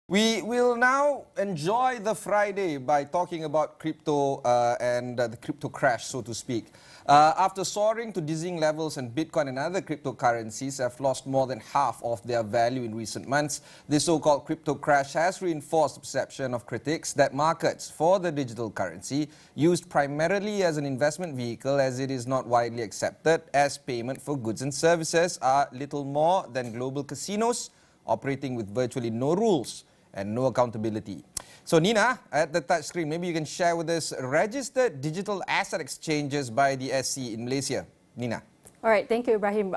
We will now enjoy the Friday by talking about crypto and the crypto crash, so to speak. After soaring to dizzying levels, and Bitcoin and other cryptocurrencies have lost more than half of their value in recent months, this so-called crypto crash has reinforced the perception of critics that markets for the digital currency, used primarily as an investment vehicle as it is not widely accepted as payment for goods and services, are little more than global casinos operating with virtually no rules and no accountability. So Nina, at the touch screen, maybe you can share with us registered digital asset exchanges by the SC in Malaysia. Nina. All right, thank you, Ibrahim.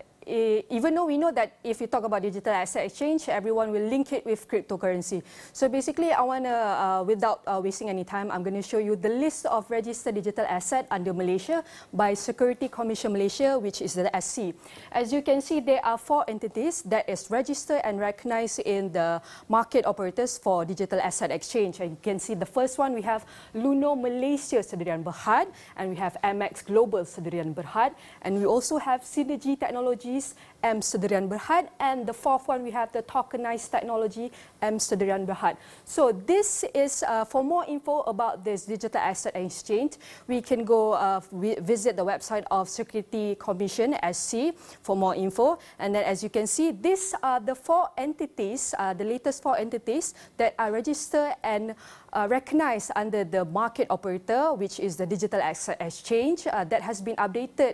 Even though we know that if you talk about digital asset exchange, everyone will link it with cryptocurrency. So basically, I want to, without wasting any time, I'm going to show you the list of registered digital asset under Malaysia by Security Commission Malaysia, which is the SC. As you can see, there are 4 entities that is registered and recognized in the market operators for digital asset exchange. And you can see the first one, we have Luno Malaysia Sdn Bhd, and we have MX Global Sdn Bhd, and we also have Synergy Technologies M Sdn Bhd, and the 4th one we have the Tokenized Technology M Sdn Bhd. So this is for more info about this digital asset exchange, we can go visit the website of Security Commission SC for more info. And then as you can see, these are the 4 entities, the latest 4 entities that are registered and recognized under the market operator, which is the digital asset exchange that has been updated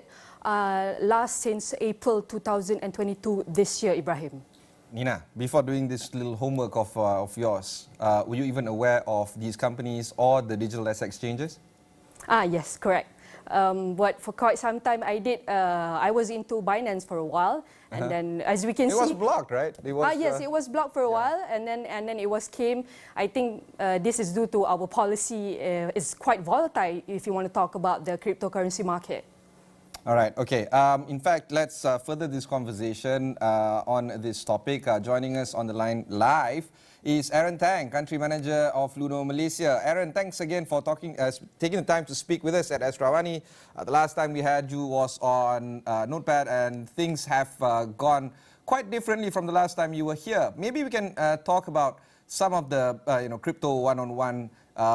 last since April 2022 this year, Ibrahim. Nina, before doing this little homework of yours, were you even aware of these companies or the digital asset exchanges? Yes, correct. But for quite some time, I was into Binance for a while, and then as we can see, it was blocked, right? Yes, it was blocked for a while, and then it was came. I think this is due to our policy. It's quite volatile if you want to talk about the cryptocurrency market. All right, okay. In fact, let's further this conversation on this topic. Joining us on the line live is Aaron Tang, Country Manager of Luno Malaysia. Aaron, thanks again for taking the time to speak with us at Astrawani. The last time we had you was on Notepad, and things have gone quite differently from the last time you were here. Maybe we can talk about some of the crypto one-on-one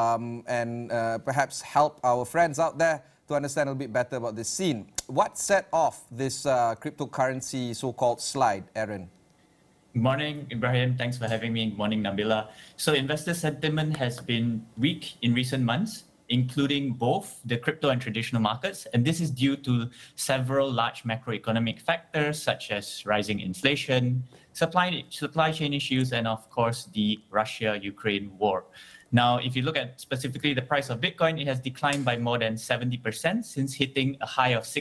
and perhaps help our friends out there to understand a little bit better about this scene. What set off this cryptocurrency so-called slide, Aaron? Good morning, Ibrahim. Thanks for having me. Good morning, Nabila. So investor sentiment has been weak in recent months, including both the crypto and traditional markets. And this is due to several large macroeconomic factors, such as rising inflation, supply chain issues, and of course, the Russia-Ukraine war. Now, if you look at specifically the price of Bitcoin, it has declined by more than 70% since hitting a high of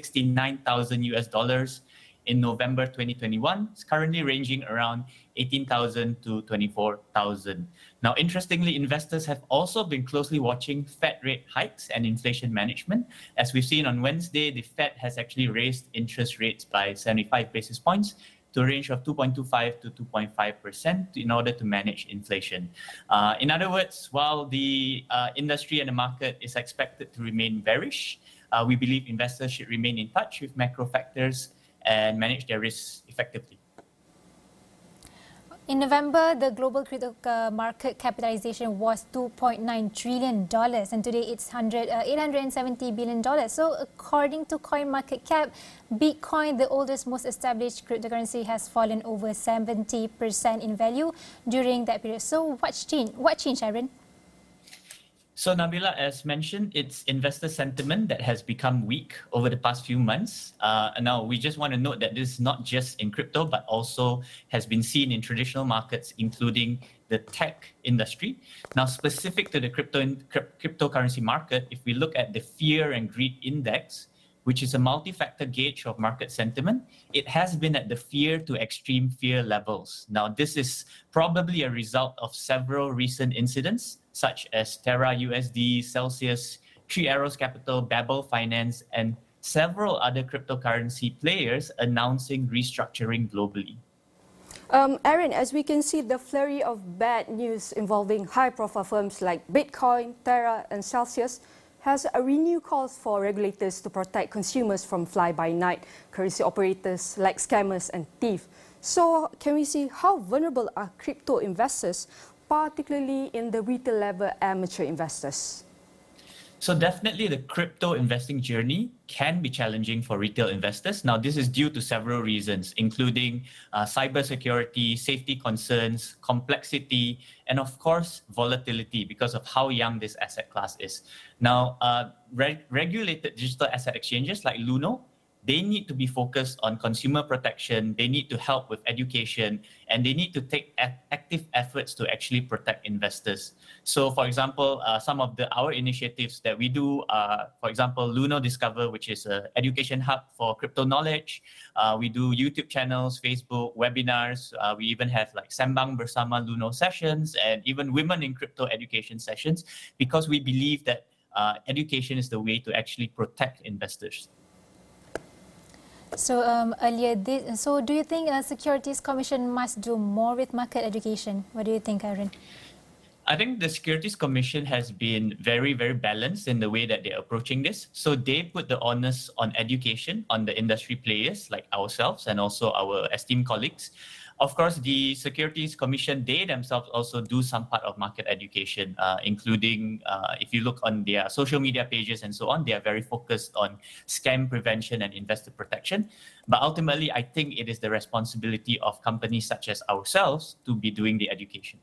$69,000 in November 2021. It's currently ranging around 18,000 to 24,000. Now, interestingly, investors have also been closely watching Fed rate hikes and inflation management. As we've seen on Wednesday, the Fed has actually raised interest rates by 75 basis points to a range of 2.25 to 2.5% in order to manage inflation. In other words, while the industry and the market is expected to remain bearish, we believe investors should remain in touch with macro factors and manage their risks effectively. In November, the global crypto market capitalization was $2.9 trillion, and today it's $870 billion. So according to CoinMarketCap, Bitcoin, the oldest, most established cryptocurrency, has fallen over 70% in value during that period. So what changed, Aaron? So Nabila, as mentioned, it's investor sentiment that has become weak over the past few months. Now, we just want to note that this is not just in crypto, but also has been seen in traditional markets, including the tech industry. Now, specific to the cryptocurrency market, if we look at the Fear and Greed Index, which is a multi-factor gauge of market sentiment, it has been at the fear to extreme fear levels. Now, this is probably a result of several recent incidents, such as Terra USD, Celsius, Three Arrows Capital, Babel Finance, and several other cryptocurrency players announcing restructuring globally. Aaron, as we can see, the flurry of bad news involving high-profile firms like Bitcoin, Terra, and Celsius has a renewed calls for regulators to protect consumers from fly-by-night currency operators like scammers and thieves. So can we see how vulnerable are crypto investors, particularly in the retail level amateur investors? So definitely the crypto investing journey can be challenging for retail investors. Now, this is due to several reasons, including cybersecurity, safety concerns, complexity, and of course, volatility because of how young this asset class is. Now, regulated digital asset exchanges like Luno, they need to be focused on consumer protection, they need to help with education, and they need to take active efforts to actually protect investors. So for example, some of our initiatives that we do, for example, Luno Discover, which is an education hub for crypto knowledge. We do YouTube channels, Facebook, webinars. We even have like Sembang Bersama Luno sessions and even Women in Crypto education sessions, because we believe that education is the way to actually protect investors. So so do you think Securities Commission must do more with market education? What do you think, Aaron? I think the Securities Commission has been very, very balanced in the way that they're approaching this. So they put the onus on education on the industry players like ourselves and also our esteemed colleagues. Of course, the Securities Commission, they themselves also do some part of market education, including if you look on their social media pages and so on, they are very focused on scam prevention and investor protection. But ultimately, I think it is the responsibility of companies such as ourselves to be doing the education.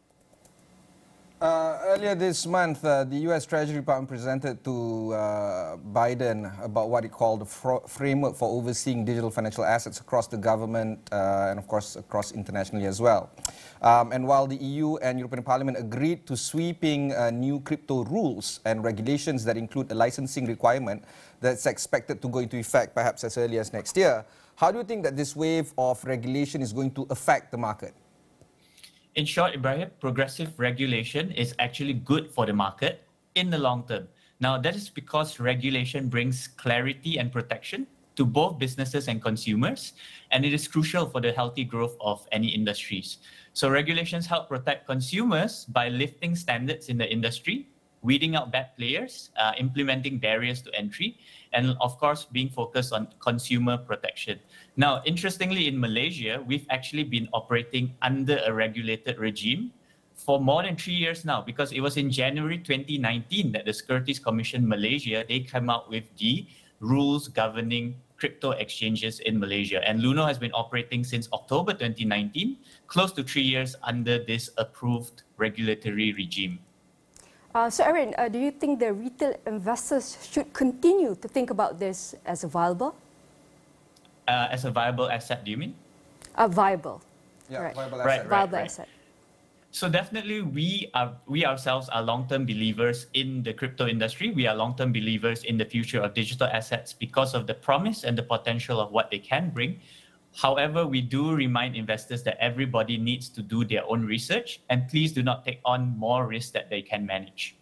Earlier this month, the U.S. Treasury Department presented to Biden about what it called the framework for overseeing digital financial assets across the government and, of course, across internationally as well. And while the EU and European Parliament agreed to sweeping new crypto rules and regulations that include a licensing requirement that's expected to go into effect perhaps as early as next year, how do you think that this wave of regulation is going to affect the market? In short, Ibrahim, progressive regulation is actually good for the market in the long term. Now, that is because regulation brings clarity and protection to both businesses and consumers, and it is crucial for the healthy growth of any industries. So regulations help protect consumers by lifting standards in the industry, weeding out bad players, implementing barriers to entry, and of course, being focused on consumer protection. Now, interestingly, in Malaysia, we've actually been operating under a regulated regime for more than 3 years now, because it was in January 2019 that the Securities Commission Malaysia, they came out with the rules governing crypto exchanges in Malaysia. And Luno has been operating since October 2019, close to 3 years under this approved regulatory regime. So Aaron, do you think the retail investors should continue to think about this as viable? As a viable asset, do you mean? Viable. Yeah, right. viable asset. Viable asset. So definitely we ourselves are long-term believers in the crypto industry. We are long-term believers in the future of digital assets because of the promise and the potential of what they can bring. However, we do remind investors that everybody needs to do their own research, and please do not take on more risk that they can manage.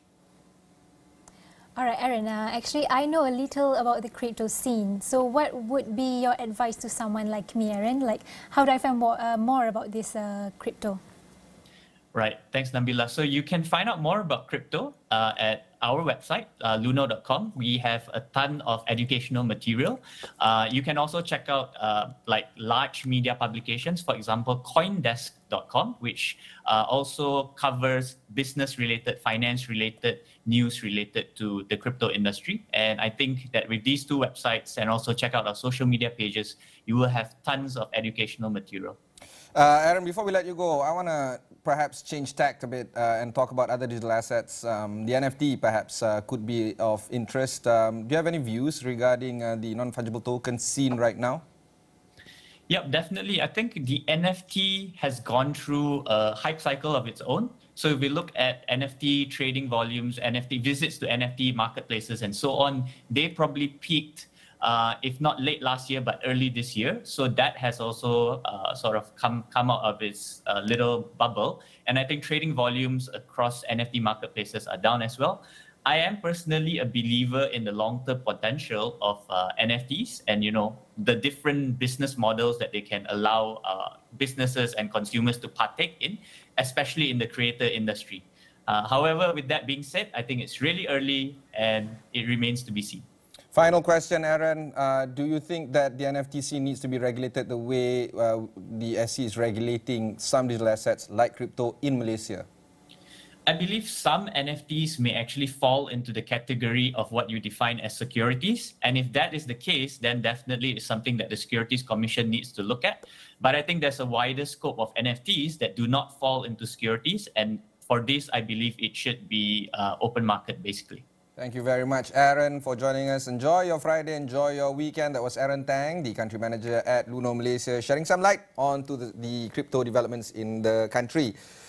All right, Aaron, actually, I know a little about the crypto scene. So what would be your advice to someone like me, Aaron? Like, how do I find more about this crypto? Right. Thanks, Nabila. So you can find out more about crypto at our website, luno.com. We have a ton of educational material. You can also check out like large media publications, for example, coindesk.com, which also covers business-related, finance-related, news related to the crypto industry. And I think that with these two websites and also check out our social media pages, you will have tons of educational material. Aaron, before we let you go, I want to perhaps change tack a bit and talk about other digital assets. The NFT perhaps could be of interest. Do you have any views regarding the non-fungible token scene right now? Yep, definitely. I think the NFT has gone through a hype cycle of its own. So if we look at NFT trading volumes, NFT visits to NFT marketplaces and so on, they probably peaked if not late last year, but early this year. So that has also sort of come out of its little bubble. And I think trading volumes across NFT marketplaces are down as well. I am personally a believer in the long-term potential of NFTs and, you know, the different business models that they can allow businesses and consumers to partake in, especially in the creator industry. However, with that being said, I think it's really early and it remains to be seen. Final question, Aaron. Do you think that the NFTC needs to be regulated the way the SC is regulating some digital assets like crypto in Malaysia? I believe some NFTs may actually fall into the category of what you define as securities. And if that is the case, then definitely it's something that the Securities Commission needs to look at. But I think there's a wider scope of NFTs that do not fall into securities. And for this, I believe it should be open market, basically. Thank you very much, Aaron, for joining us. Enjoy your Friday, enjoy your weekend. That was Aaron Tang, the country manager at Luno Malaysia, shedding some light on to the crypto developments in the country.